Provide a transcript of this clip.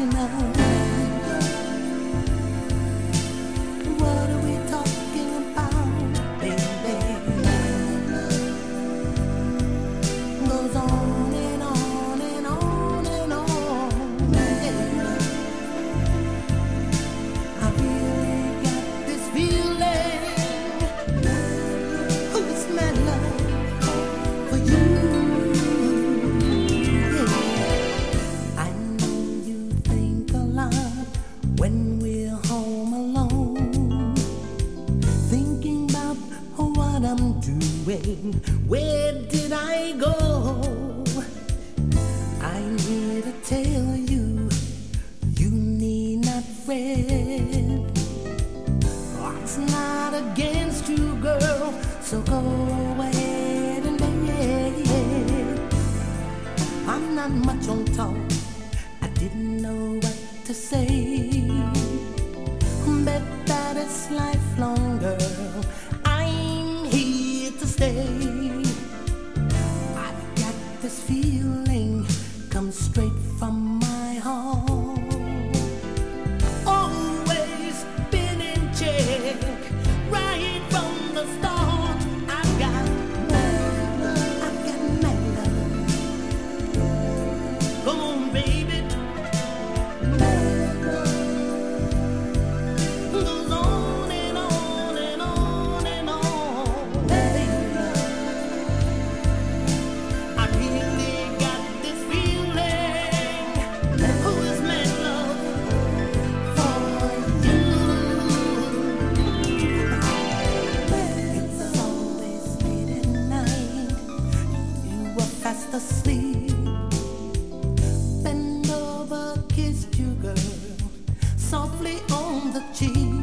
Where did I go? I'm here to tell you, you need not fret. It's not against you, girl, so go ahead and beg. I'm not much on talk, I didn't know what to say. Bet that it's lifelong, girl, I'm here to stay. I've got this feeling, comes straight from my heart. Always been in check, right from the start. I've got my love. Come on, baby. Goes on and on and on and on, baby. I really got this feeling. Who is mad love for you? It's always late at night, you were fast asleep. Bend over, kissed you, girl, softly on the cheek.